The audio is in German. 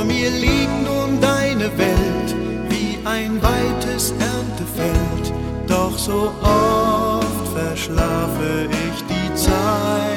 Vor mir liegt nun deine Welt wie ein weites Erntefeld, doch so oft verschlafe ich die Zeit.